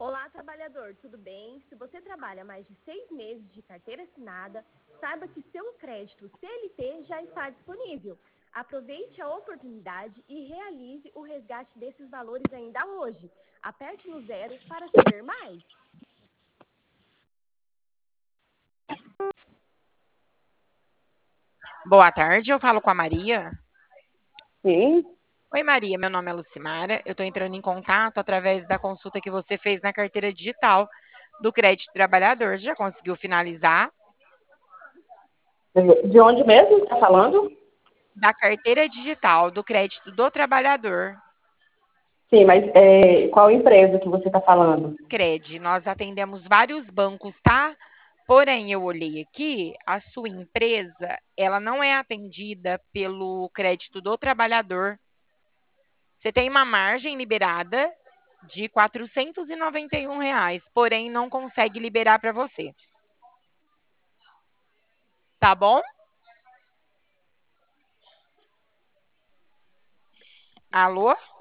Olá, trabalhador, tudo bem? Se você trabalha mais de 6 meses de carteira assinada, saiba que seu crédito CLT já está disponível. Aproveite a oportunidade e realize o resgate desses valores ainda hoje. Aperte no zero para saber mais. Boa tarde, eu falo com a Maria. Sim, Oi, Maria, meu nome é Lucimara. Eu estou entrando em contato através da consulta que você fez na carteira digital do Crédito Trabalhador. Já conseguiu finalizar? de onde mesmo está falando? Da carteira digital do Crédito do Trabalhador. Sim, mas qual empresa que você está falando? Cred, nós atendemos vários bancos, tá? Porém, eu olhei aqui, a sua empresa, ela não é atendida pelo Crédito do Trabalhador. Você tem uma margem liberada de R$ 491, porém não consegue liberar para você. Tá bom? Alô?